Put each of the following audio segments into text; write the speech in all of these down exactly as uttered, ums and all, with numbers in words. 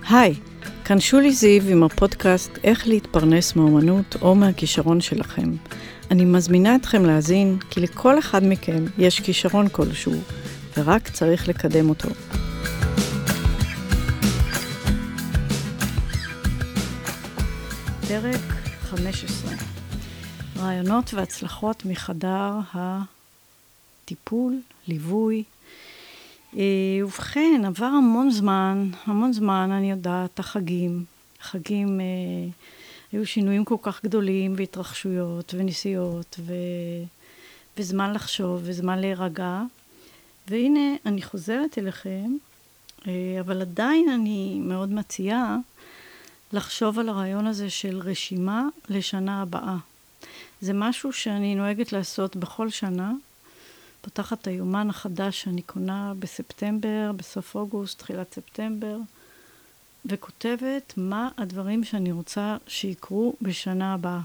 היי, כאן שולי זיו עם הפודקאסט איך להתפרנס מאומנות או מהכישרון שלכם. אני מזמינה אתכם להאזין כי לכל אחד מכם יש כישרון כלשהו ורק צריך לקדם אותו. פרק חמש עשרה. רעיונות והצלחות מחדר הטיפול, ליווי. ובכן, עבר המון זמן, המון זמן, אני יודעת, החגים. החגים, אה, היו שינויים כל כך גדולים והתרחשויות ונסיעות ו... וזמן לחשוב וזמן להירגע. והנה, אני חוזרת אליכם, אה, אבל עדיין אני מאוד מציעה לחשוב על הרעיון הזה של רשימה לשנה הבאה. זה משהו שאני נוהגת לעשות בכל שנה, פותחת היומן החדש שאני קונה בספטמבר, בסוף אוגוסט, תחילת ספטמבר, וכותבת מה הדברים שאני רוצה שיקרו בשנה הבאה.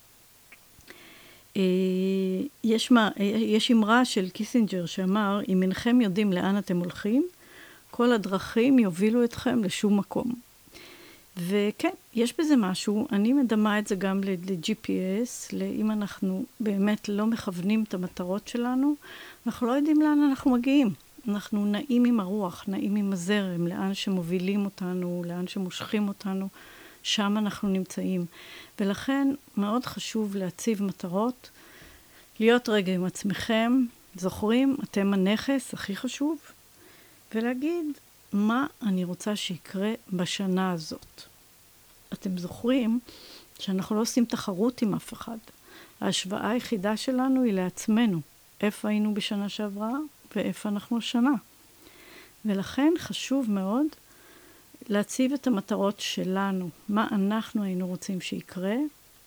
יש, מה, יש אמרה של קיסינג'ר שאמר, אם אינכם יודעים לאן אתם הולכים, כל הדרכים יובילו אתכם לשום מקום. וכן, יש בזה משהו, אני מדמה את זה גם ל-ג'י פי אס, אם אנחנו באמת לא מכוונים את המטרות שלנו, אנחנו לא יודעים לאן אנחנו מגיעים. אנחנו נעים עם הרוח, נעים עם הזרם, לאן שמובילים אותנו, לאן שמושכים אותנו, שם אנחנו נמצאים. ולכן מאוד חשוב להציב מטרות, להיות רגע עם עצמכם, זוכרים, אתם הנכס הכי חשוב, ולהגיד מה אני רוצה שיקרה בשנה הזאת. אתם זוכרים שאנחנו לא עושים תחרות עם אף אחד. ההשוואה היחידה שלנו היא לעצמנו. איפה היינו בשנה שעברה ואיפה אנחנו השנה. ולכן חשוב מאוד להציב את המטרות שלנו, מה אנחנו היינו רוצים שיקרה,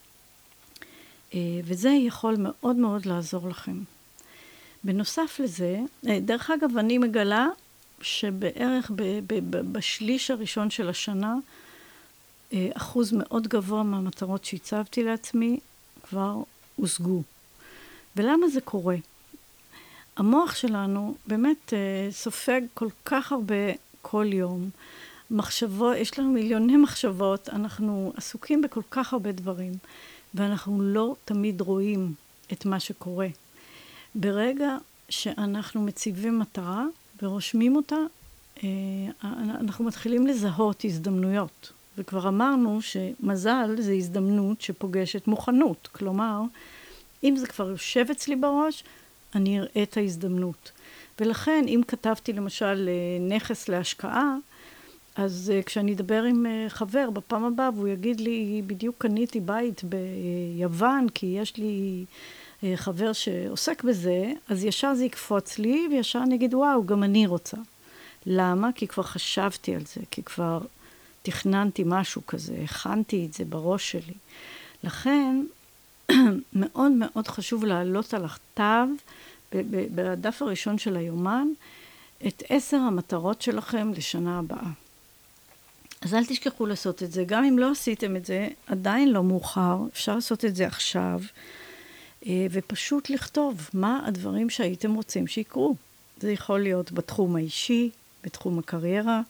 וזה יכול מאוד מאוד לעזור לכם. בנוסף לזה, דרך אגב, אני מגלה שבערך ב- ב- ב- בשליש הראשון של השנה, אחוז מאוד גבוה מהמטרות שהצבתי לעצמי כבר הושגו. ולמה זה קורה? המוח שלנו באמת סופג כל כך הרבה כל יום. מחשבות, יש לנו מיליוני מחשבות, אנחנו עסוקים בכל כך הרבה דברים, ואנחנו לא תמיד רואים את מה שקורה. ברגע שאנחנו מציבים מטרה ורושמים אותה, אנחנו מתחילים לזהות הזדמנויות. וכבר אמרנו שמזל זה הזדמנות שפוגשת מוכנות. כלומר, אם זה כבר יושב אצלי בראש, אני אראה את ההזדמנות. ולכן, אם כתבתי למשל נכס להשקעה, אז כשאני אדבר עם חבר בפעם הבאה, והוא יגיד לי, בדיוק קניתי בית ביוון, כי יש לי חבר שעוסק בזה, אז ישר זה יקפוץ לי, וישר אני אגיד, וואו, גם אני רוצה. למה? כי כבר חשבתי על זה, כי כבר תכננתי משהו כזה, הכנתי את זה בראש שלי. לכן, מאוד מאוד חשוב להעלות על הכתב, בדף הראשון של היומן, את עשר המטרות שלכם לשנה הבאה. אז אל תשכחו לעשות את זה. גם אם לא עשיתם את זה, עדיין לא מאוחר, אפשר לעשות את זה עכשיו, ופשוט לכתוב מה הדברים שהייתם רוצים שיקרו. זה יכול להיות בתחום האישי, בתחום הקריירה,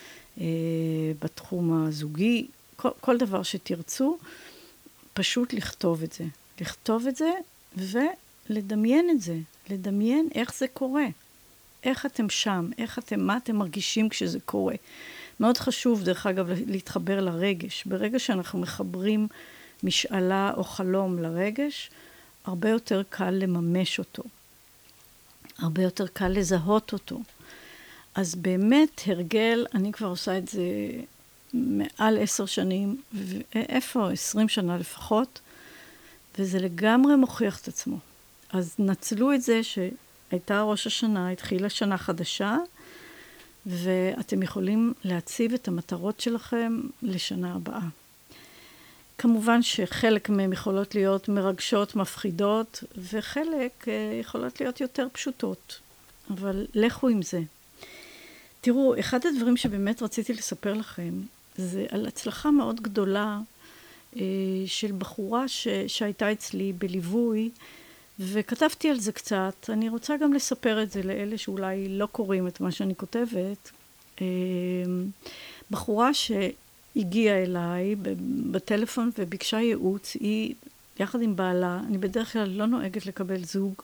בתחום הזוגי, כל, כל דבר שתרצו, פשוט לכתוב את זה. לכתוב את זה ולדמיין את זה. לדמיין איך זה קורה. איך אתם שם, איך אתם, מה אתם מרגישים כשזה קורה. מאוד חשוב, דרך אגב, להתחבר לרגש. ברגע שאנחנו מחברים משאלה או חלום לרגש, הרבה יותר קל לממש אותו. הרבה יותר קל לזהות אותו. אז באמת הרגל, אני כבר עושה את זה מעל עשר שנים, ואיפה? עשרים שנה לפחות, וזה לגמרי מוכיח את עצמו. אז נצלו את זה שהייתה ראש השנה, התחילה שנה חדשה, ואתם יכולים להציב את המטרות שלכם לשנה הבאה. כמובן שחלק מהם יכולות להיות מרגשות, מפחידות, וחלק יכולות להיות יותר פשוטות. אבל לכו עם זה. תראו, אחד הדברים שבאמת רציתי לספר לכם, זה על הצלחה מאוד גדולה אה, של בחורה ש, שהייתה אצלי בליווי, וכתבתי על זה קצת. אני רוצה גם לספר את זה לאלה שאולי לא קוראים את מה שאני כותבת. אה, בחורה שהגיעה אליי בטלפון וביקשה ייעוץ, היא יחד עם בעלה, אני בדרך כלל לא נוהגת לקבל זוג,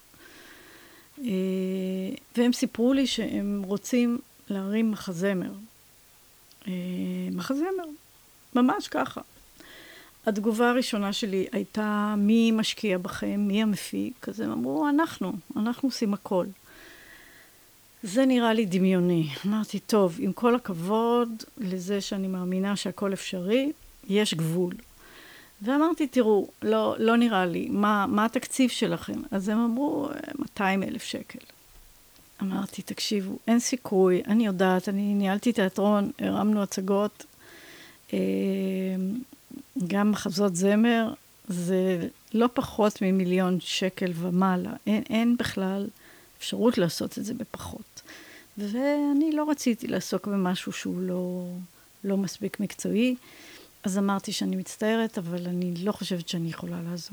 והם סיפרו לי שהם רוצים להרים מחזמר. מחזמר, ממש ככה. התגובה הראשונה שלי הייתה, מי משקיע בכם, מי המפיק? אז הם אמרו, אנחנו, אנחנו עושים הכל. זה נראה לי דמיוני. אמרתי, טוב, עם כל הכבוד לזה שאני מאמינה שהכל אפשרי, יש גבול. ואמרתי, תראו, לא, לא נראה לי, מה, מה התקציב שלכם? אז הם אמרו, מאתיים אלף שקל. אמרתי, תקשיבו, אין סיכוי, אני יודעת, אני ניהלתי תיאטרון, הרמנו הצגות, גם מחזות זמר, זה לא פחות ממיליון שקל ומעלה. אין, אין בכלל אפשרות לעשות את זה בפחות. ואני לא רציתי לעסוק במשהו שהוא לא, לא מספיק מקצועי, אז אמרתי שאני מצטערת, אבל אני לא חושבת שאני יכולה לעזור.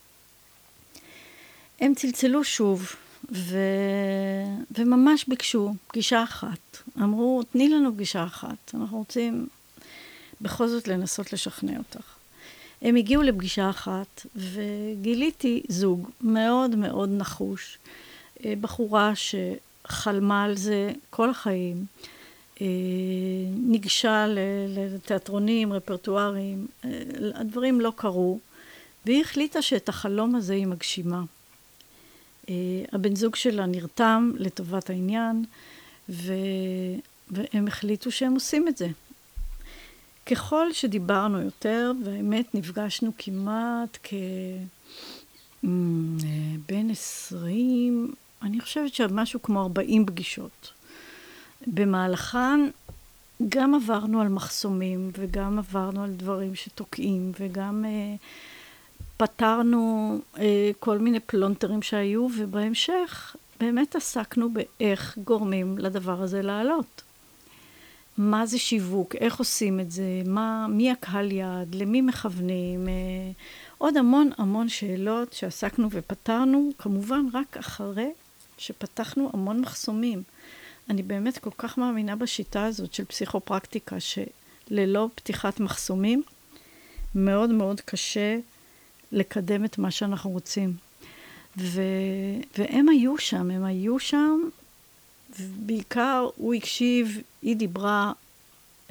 הם צלצלו שוב, ו... וממש ביקשו פגישה אחת. אמרו, תני לנו פגישה אחת, אנחנו רוצים בכל זאת לנסות לשכנע אותך. הם הגיעו לפגישה אחת, וגיליתי זוג מאוד מאוד נחוש, בחורה שחלמה על זה כל החיים, ניגשה לתיאטרונים, רפרטוארים, הדברים לא קרו, והיא החליטה שאת החלום הזה היא מגשימה. הבן זוג שלה נרתם לטובת העניין, ו... והם החליטו שהם עושים את זה. ככל שדיברנו יותר, והאמת נפגשנו כמעט כ... בין עשרים, אני חושבת שמשהו כמו ארבעים פגישות. במהלכן גם עברנו על מחסומים, וגם עברנו על דברים שתוקעים, וגם uh, פתרנו uh, כל מיני פלונטרים שהיו, ובהמשך באמת עסקנו באיך גורמים לדבר הזה לעלות. מה זה שיווק, איך עושים את זה, מה, מי הקהל יעד, למי מכוונים, uh, עוד המון המון שאלות שעסקנו ופתרנו, כמובן רק אחרי שפתחנו המון מחסומים. אני באמת כל כך מאמינה בשיטה הזאת של פסיכופרקטיקה, שללא פתיחת מחסומים, מאוד מאוד קשה לקדם את מה שאנחנו רוצים. ו... והם היו שם, הם היו שם, ובעיקר הוא הקשיב, היא דיברה, אה,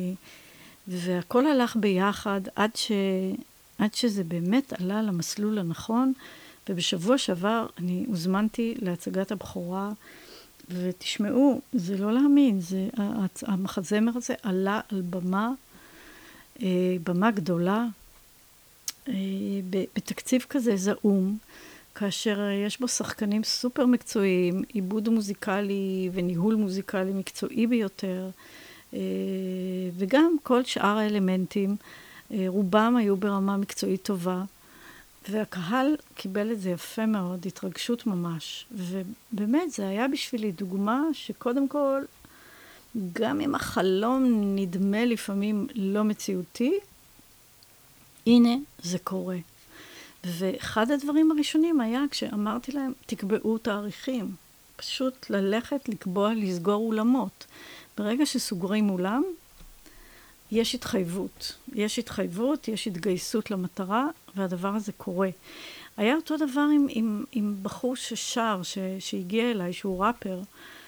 והכל הלך ביחד עד, ש... עד שזה באמת עלה למסלול הנכון, ובשבוע שעבר אני הוזמנתי להצגת הבכורה, ותשמעו, זה לא להאמין, זה, המחזמר הזה עלה על במה, אה, במה גדולה, אה, בתקציב כזה זעום, כאשר יש בו שחקנים סופר מקצועיים, עיבוד מוזיקלי וניהול מוזיקלי מקצועי ביותר, אה, וגם כל שאר האלמנטים, אה, רובם היו ברמה מקצועית טובה, והקהל קיבל את זה יפה מאוד, התרגשות ממש. ובאמת, זה היה בשבילי דוגמה שקודם כל, גם אם החלום נדמה לפעמים לא מציאותי, הנה, זה קורה. ואחד הדברים הראשונים היה כשאמרתי להם, תקבעו תאריכים. פשוט ללכת, לקבוע, לסגור אולמות. ברגע שסוגרים אולם, יש התחייבות. יש התחייבות, יש התגייסות למטרה, והדבר הזה קורה. היה אותו דבר עם, עם, עם בחור ששר, ש, שהגיע אליי, שהוא ראפר,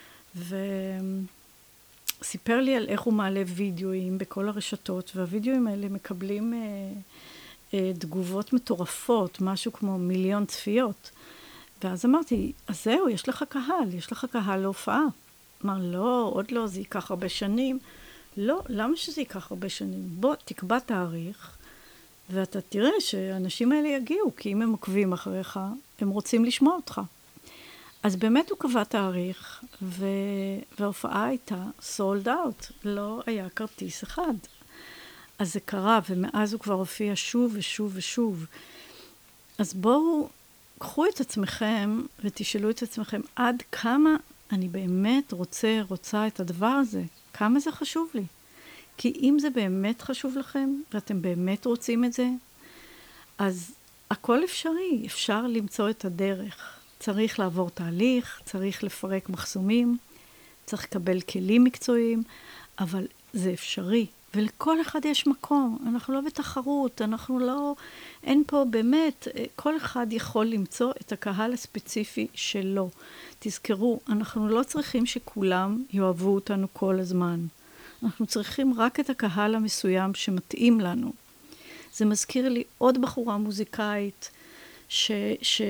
וסיפר לי על איך הוא מעלה וידאוים בכל הרשתות, והווידאוים האלה מקבלים אה, אה, תגובות מטורפות, משהו כמו מיליון צפיות. ואז אמרתי, אז זהו, יש לך קהל, יש לך קהל להופעה. אמר, לא, עוד לא, זה ייקח הרבה שנים. לא, למה שזה ייקח הרבה שנים? בוא, תקבע תאריך, ואתה תראה שהאנשים האלה יגיעו, כי אם הם עוקבים אחריך, הם רוצים לשמוע אותך. אז באמת הוא קבע תאריך, ו... וההופעה הייתה sold out, לא היה כרטיס אחד. אז זה קרה, ומאז הוא כבר הופיע שוב ושוב ושוב. אז בואו, קחו את עצמכם ותשאלו את עצמכם, עד כמה אני באמת רוצה, רוצה את הדבר הזה? כמה זה חשוב לי? כי אם זה באמת חשוב לכם, ואתם באמת רוצים את זה, אז הכל אפשרי, אפשר למצוא את הדרך. צריך לעבור תהליך, צריך לפרק מחסומים, צריך לקבל כלים מקצועיים, אבל זה אפשרי. ולכל אחד יש מקום. אנחנו לא בתחרות, אנחנו לא... אין פה באמת, כל אחד יכול למצוא את הקהל הספציפי שלו. תזכרו, אנחנו לא צריכים שכולם יאהבו אותנו כל הזמן. אנחנו צריכים רק את הקהל המסוים שמתאים לנו. זה מזכיר לי עוד בחורה מוזיקאית ש... ש...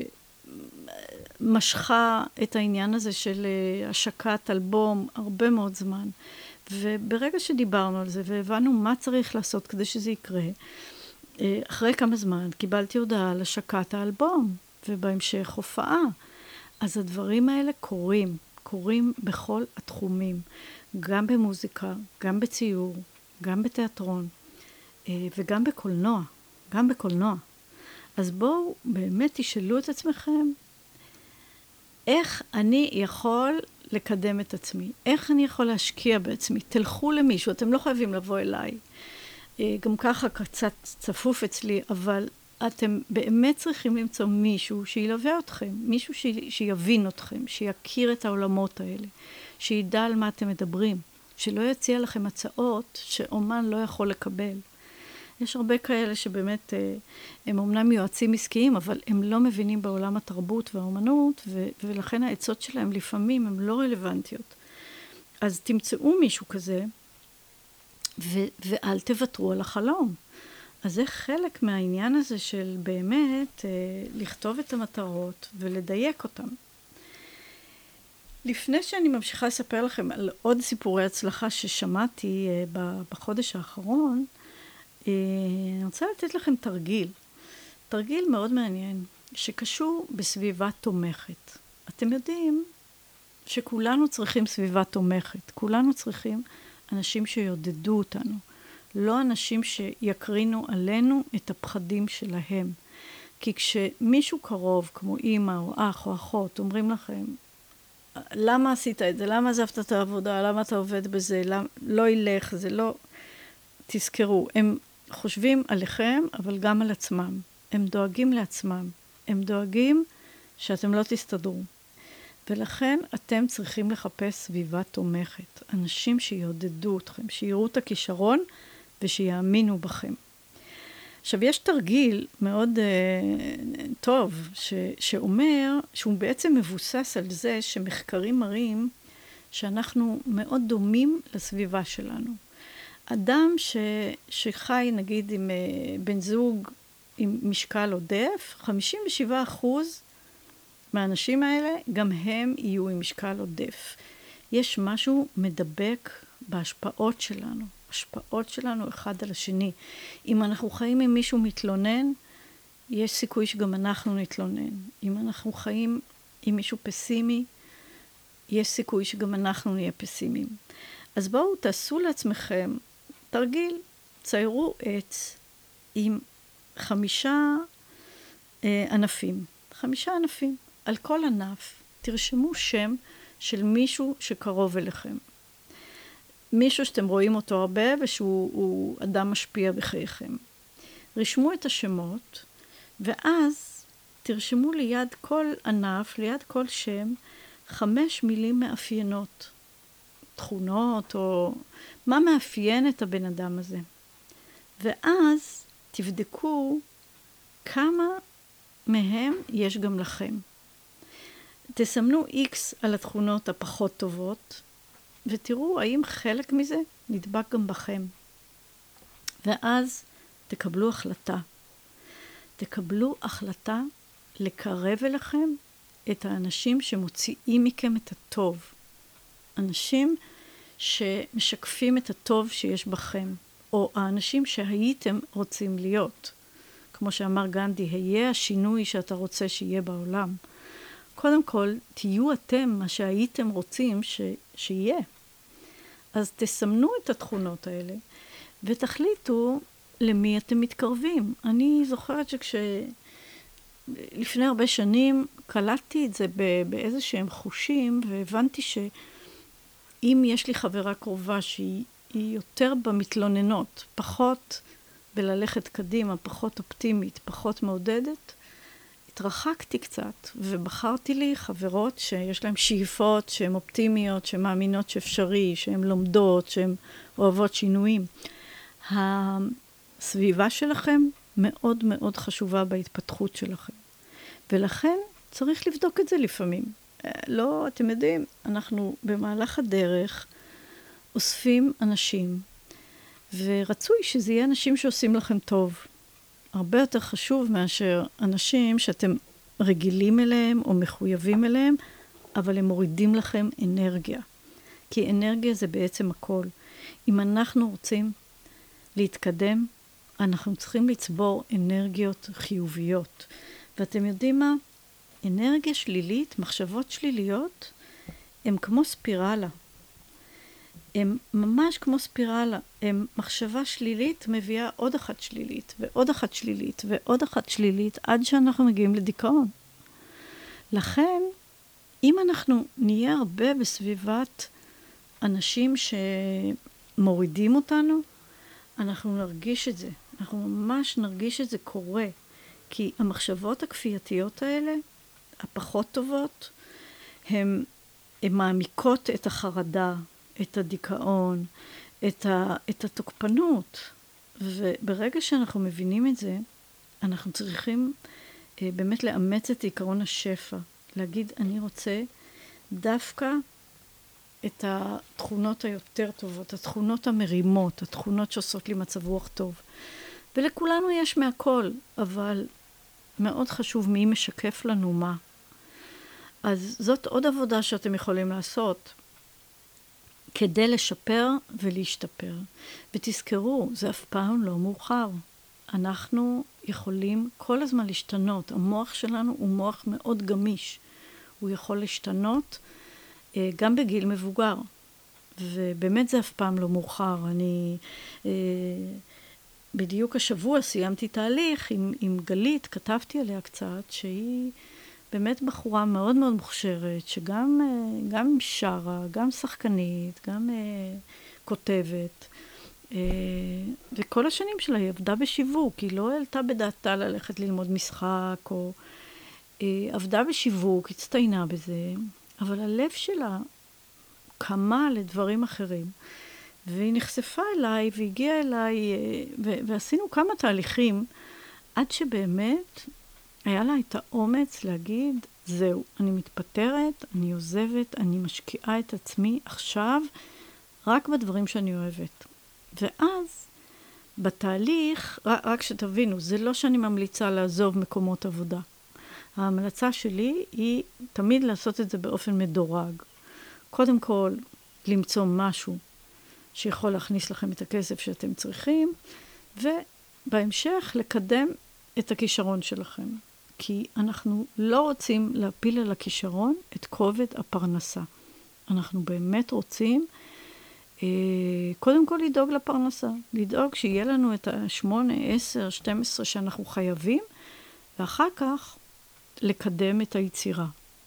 משכה את העניין הזה של השקת אלבום הרבה מאוד זמן. וברגע שדיברנו על זה והבנו מה צריך לעשות כדי שזה יקרה, אחרי כמה זמן קיבלתי הודעה על השקת האלבום, ובהמשך הופעה. אז הדברים האלה קורים, קורים בכל התחומים, גם במוזיקה, גם בציור, גם בתיאטרון, וגם בקולנוע, גם בקולנוע. אז בואו באמת תשאלו את עצמכם, איך אני יכול לקדם את עצמי? איך אני יכול להשקיע בעצמי? תלכו למישהו, אתם לא חייבים לבוא אליי. גם ככה קצת צפוף אצלי, אבל אתם באמת צריכים למצוא מישהו שילווה אתכם, מישהו ש... שיבין אתכם, שיכיר את העולמות האלה, שידע על מה אתם מדברים, שלא יציע לכם הצעות שאומן לא יכול לקבל. יש הרבה כאלה שבאמת הם אומנם יועצים עסקיים, אבל הם לא מבינים בעולם התרבות והאומנות, ו- ולכן העצות שלהם לפעמים הן לא רלוונטיות. אז תמצאו מישהו כזה, ו- ואל תוותרו על החלום. אז זה חלק מהעניין הזה של באמת לכתוב את המטרות ולדייק אותן. לפני שאני ממשיכה לספר לכם על עוד סיפורי הצלחה ששמעתי בחודש האחרון, אני רוצה לתת לכם תרגיל, תרגיל מאוד מעניין, שקשור בסביבה תומכת. אתם יודעים שכולנו צריכים סביבה תומכת, כולנו צריכים אנשים שיודדו אותנו, לא אנשים שיקרינו עלינו את הפחדים שלהם. כי כשמישהו קרוב, כמו אמא או אח או אחות, אומרים לכם, למה עשית את זה? למה עזבת את העבודה? למה אתה עובד בזה? למה... לא ילך, זה לא... תזכרו, הם חושבים עליכם, אבל גם על עצמם. הם דואגים לעצמם. הם דואגים שאתם לא תסתדרו. ולכן אתם צריכים לחפש סביבה תומכת. אנשים שיעודדו אתכם, שיראו את הכישרון ושיאמינו בכם. עכשיו, יש תרגיל מאוד uh, טוב ש, שאומר שהוא בעצם מבוסס על זה שמחקרים מראים שאנחנו מאוד דומים לסביבה שלנו. אדם ש, שחי נגיד עם uh, בן זוג עם משקל עודף, חמישים ושבעה אחוז מהאנשים האלה גם הם יהיו עם משקל עודף. יש משהו מדבק בהשפעות שלנו. השפעות שלנו אחד על השני. אם אנחנו חיים עם מישהו מתלונן, יש סיכוי שגם אנחנו נתלונן. אם אנחנו חיים עם מישהו פסימי, יש סיכוי שגם אנחנו נהיה פסימיים. אז בואו תעשו לעצמכם תרגיל, ציירו עץ עם חמישה אה, ענפים. חמישה ענפים. על כל ענף תרשמו שם של מישהו שקרוב אליכם. מישהו שאתם רואים אותו הרבה ושהוא אדם משפיע בחייכם. רשמו את השמות, ואז תרשמו ליד כל ענף, ליד כל שם, חמש מילים מאפיינות. תכונות או מה מאפיין את הבן אדם הזה. ואז תבדקו כמה מהם יש גם לכם. תסמנו X על התכונות הפחות טובות, ותראו האם חלק מזה נדבק גם בכם. ואז תקבלו החלטה. תקבלו החלטה לקרב אליכם את האנשים שמוציאים מכם את הטוב. אנשים שמשקפים את הטוב שיש בכם, או האנשים שהייתם רוצים להיות. כמו שאמר גנדי, היה השינוי שאתה רוצה שיהיה בעולם. קודם כל, תהיו אתם מה שהייתם רוצים ש... שיהיה. אז תסמנו את התכונות האלה, ותחליטו למי אתם מתקרבים. אני זוכרת שכש... לפני הרבה שנים קלטתי את זה באיזה שהם חושים, והבנתי שאם יש לי חברה קרובה שהיא יותר במתלוננות, פחות בללכת קדימה, פחות אופטימית, פחות מעודדת, התרחקתי קצת, ובחרתי לי חברות שיש להן שאיפות, שהן אופטימיות, שהן מאמינות שאפשרי, שהן לומדות, שהן אוהבות שינויים. הסביבה שלכם מאוד מאוד חשובה בהתפתחות שלכם. ולכן צריך לבדוק את זה לפעמים. לא, אתם יודעים, אנחנו במהלך הדרך אוספים אנשים, ורצוי שזה יהיה אנשים שעושים לכם טוב. הרבה יותר חשוב מאשר אנשים שאתם רגילים אליהם או מחויבים אליהם, אבל הם מורידים לכם אנרגיה. כי אנרגיה זה בעצם הכל. אם אנחנו רוצים להתקדם, אנחנו צריכים לצבור אנרגיות חיוביות. ואתם יודעים מה? אנרגיה שלילית, מחשבות שליליות, הם כמו ספירלה. הם ממש כמו ספירלה. הם מחשבה שלילית מביאה עוד אחת שלילית, ועוד אחת שלילית, ועוד אחת שלילית, עד שאנחנו מגיעים לדיכאון. לכן, אם אנחנו נהיה הרבה בסביבת אנשים שמורידים אותנו, אנחנו נרגיש את זה. אנחנו ממש נרגיש את זה קורה. כי המחשבות הכפייתיות האלה, הפחות טובות, הן מעמיקות את החרדה, את הדיכאון, את, ה, את התוקפנות. וברגע שאנחנו מבינים את זה, אנחנו צריכים אה, באמת לאמץ את עיקרון השפע. להגיד, אני רוצה דווקא את התכונות היותר טובות, התכונות המרימות, התכונות שעושות לי מצב רוח טוב. ולכולנו יש מהכל, אבל מאוד חשוב מי משקף לנו מה. אז זאת עוד עבודה שאתם יכולים לעשות כדי לשפר ולהשתפר. ותזכרו, זה אף פעם לא מאוחר. אנחנו יכולים כל הזמן להשתנות. המוח שלנו הוא מוח מאוד גמיש. הוא יכול להשתנות אה, גם בגיל מבוגר. ובאמת זה אף פעם לא מאוחר. אני אה, בדיוק השבוע סיימתי תהליך עם, עם גלית, כתבתי עליה קצת, שהיא באמת בחורה מאוד מאוד מוכשרת, שגם גם שרה, גם שחקנית, גם אה, כותבת. אה, וכל השנים שלה היא עבדה בשיווק, היא לא העלתה בדעתה ללכת ללמוד משחק, או אה, עבדה בשיווק, הצטיינה בזה, אבל הלב שלה קמה לדברים אחרים. והיא נחשפה אליי והגיעה אליי, ו- ועשינו כמה תהליכים, עד שבאמת היה לה את האומץ להגיד, זהו, אני מתפטרת, אני עוזבת, אני משקיעה את עצמי עכשיו, רק בדברים שאני אוהבת. ואז, בתהליך, רק, רק שתבינו, זה לא שאני ממליצה לעזוב מקומות עבודה. ההמלצה שלי היא תמיד לעשות את זה באופן מדורג. קודם כל, למצוא משהו שיכול להכניס לכם את הכסף שאתם צריכים, ובהמשך לקדם את הכישרון שלכם. כי אנחנו לא רוצים להפיל על הכישרון את כובד הפרנסה. אנחנו באמת רוצים אה, קודם כל לדאוג לפרנסה. לדאוג שיהיה לנו את ה-שמונה, עשר, שתים עשרה שאנחנו חייבים, ואחר כך לקדם את היצירה.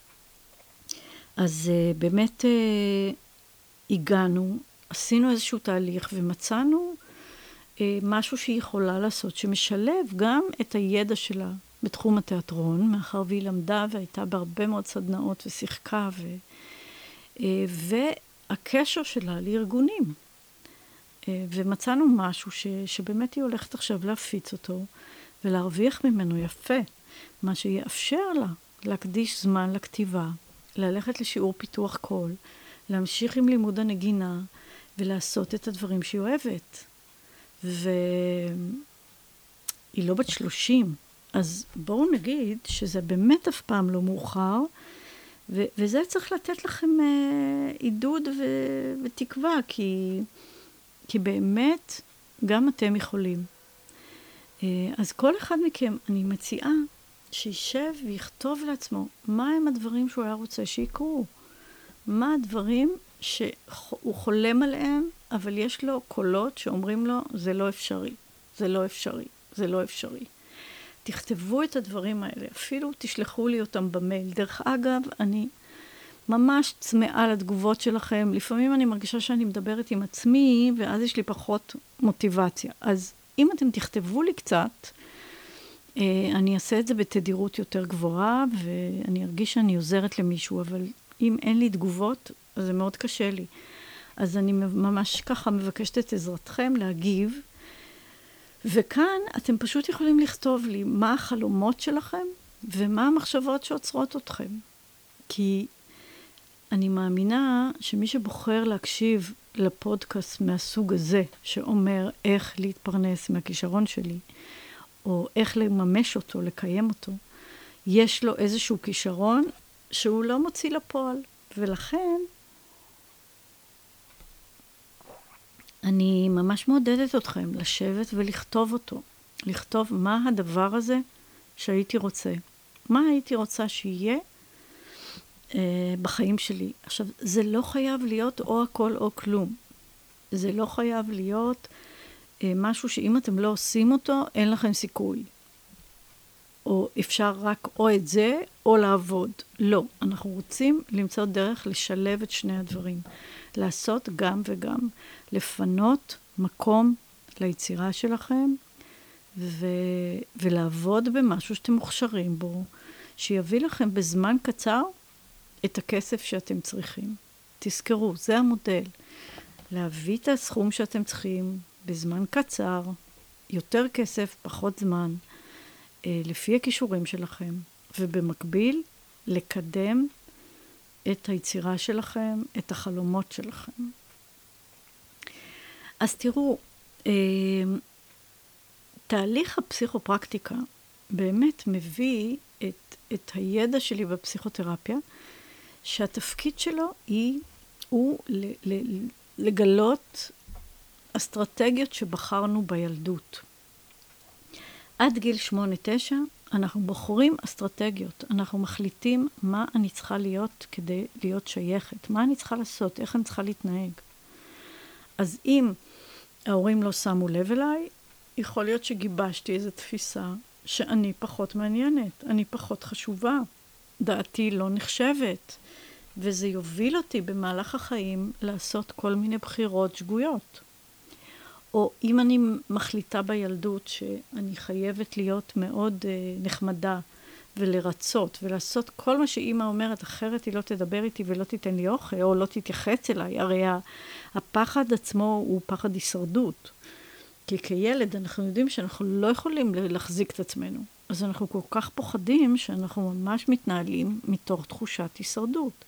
אז אה, באמת אה, הגענו, עשינו איזשהו תהליך ומצאנו אה, משהו שהיא יכולה לעשות, שמשלב גם את הידע שלה בתחום התיאטרון, מאחר והיא למדה והייתה בהרבה מאוד סדנאות ושיחקה, ו, אה, והקשר שלה לארגונים. אה, ומצאנו משהו ש, שבאמת היא הולכת עכשיו להפיץ אותו, ולהרוויח ממנו יפה, מה שיאפשר לה להקדיש זמן לכתיבה, ללכת לשיעור פיתוח קול, להמשיך עם לימוד הנגינה, ולעשות את הדברים שהיא אוהבת. והיא לא בת שלושים, אז בואו נגיד שזה באמת אף פעם לא מאוחר, ו- וזה צריך לתת לכם uh, עידוד ו- ותקווה, כי, כי באמת גם אתם יכולים. Uh, אז כל אחד מכם, אני מציעה שישב ויכתוב לעצמו מה הם הדברים שהוא היה רוצה שיקרו. מה הדברים שהוא חולם עליהם, אבל יש לו קולות שאומרים לו, זה לא אפשרי, זה לא אפשרי, זה לא אפשרי. תכתבו את הדברים האלה, אפילו תשלחו לי אותם במייל. דרך אגב, אני ממש צמאה לתגובות שלכם. לפעמים אני מרגישה שאני מדברת עם עצמי, ואז יש לי פחות מוטיבציה. אז אם אתם תכתבו לי קצת, אני אעשה את זה בתדירות יותר גבוהה, ואני ארגיש שאני עוזרת למישהו, אבל אם אין לי תגובות, אז זה מאוד קשה לי. אז אני ממש ככה מבקשת את עזרתכם להגיב, וכאן אתם פשוט יכולים לכתוב לי מה החלומות שלכם, ומה המחשבות שעוצרות אתכם. כי אני מאמינה שמי שבוחר להקשיב לפודקאסט מהסוג הזה, שאומר איך להתפרנס מהכישרון שלי, או איך לממש אותו, לקיים אותו, יש לו איזשהו כישרון שהוא לא מוציא לפועל. ולכן אני ממש מעודדת אתכם לשבת ולכתוב אותו. לכתוב מה הדבר הזה שהייתי רוצה. מה הייתי רוצה שיהיה אה, בחיים שלי. עכשיו, זה לא חייב להיות או הכל או כלום. זה לא חייב להיות אה, משהו שאם אתם לא עושים אותו, אין לכם סיכוי. או אפשר רק או את זה, או לעבוד. לא. אנחנו רוצים למצוא דרך לשלב את שני הדברים. לעשות גם וגם. לפנות מקום ליצירה שלכם, ו... ולעבוד במשהו שאתם מוכשרים בו, שיביא לכם בזמן קצר את הכסף שאתם צריכים. תזכרו, זה המודל. להביא את הסכום שאתם צריכים בזמן קצר, יותר כסף, פחות זמן, לפי הכישורים שלכם, ובמקביל לקדם את היצירה שלכם, את החלומות שלכם. אז תראו, תהליך הפסיכופרקטיקה באמת מביא את, את הידע שלי בפסיכותרפיה, שהתפקיד שלו היא, הוא לגלות אסטרטגיות שבחרנו בילדות. עד גיל שמונה תשע אנחנו בוחרים אסטרטגיות, אנחנו מחליטים מה אני צריכה להיות כדי להיות שייכת, מה אני צריכה לעשות, איך אני צריכה להתנהג. אז אם ההורים לא שמו לב אליי, יכול להיות שגיבשתי איזו תפיסה שאני פחות מעניינת, אני פחות חשובה, דעתי לא נחשבת, וזה יוביל אותי במהלך החיים לעשות כל מיני בחירות שגויות. או אם אני מחליטה בילדות שאני חייבת להיות מאוד אה, נחמדה ולרצות ולעשות כל מה שאמא אומרת, אחרת היא לא תדבר איתי ולא תיתן לי אוכל או לא תתייחס אליי. הרי הפחד עצמו הוא פחד הישרדות. כי כילד אנחנו יודעים שאנחנו לא יכולים להחזיק את עצמנו. אז אנחנו כל כך פוחדים שאנחנו ממש מתנהלים מתוך תחושת הישרדות.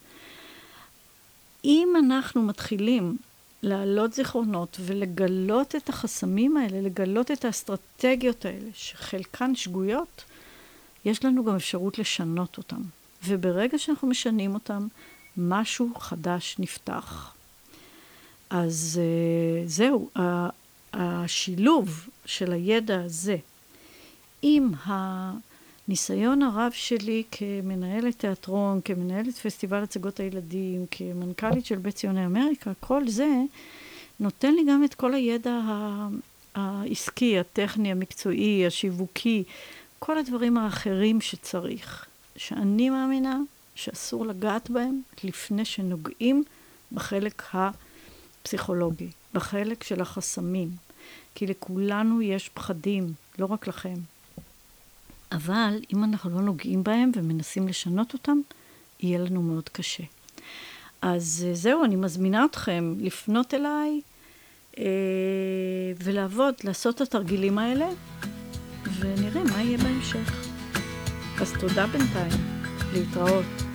אם אנחנו מתחילים להעלות זיכרונות ולגלות את החסמים האלה, לגלות את האסטרטגיות האלה, שחלקן שגויות, יש לנו גם אפשרות לשנות אותם. וברגע שאנחנו משנים אותם, משהו חדש נפתח. אז זהו, השילוב של הידע הזה, עם הניסיון הרב שלי כמנהלת תיאטרון, כמנהלת פסטיבל הצגות הילדים, כמנכ"לית של בית ציוני אמריקה, כל זה נותן לי גם את כל הידע העסקי, הטכני, המקצועי, השיווקי, כל הדברים האחרים שצריך, שאני מאמינה שאסור לגעת בהם לפני שנוגעים בחלק הפסיכולוגי, בחלק של החסמים. כי לכולנו יש פחדים, לא רק לכם. אבל אם אנחנו לא נוגעים בהם ומנסים לשנות אותם, יהיה לנו מאוד קשה. אז זהו, אני מזמינה אתכם לפנות אליי אה, ולעבוד, לעשות את התרגילים האלה, ונראה מה יהיה בהמשך. אז תודה בינתיים, להתראות.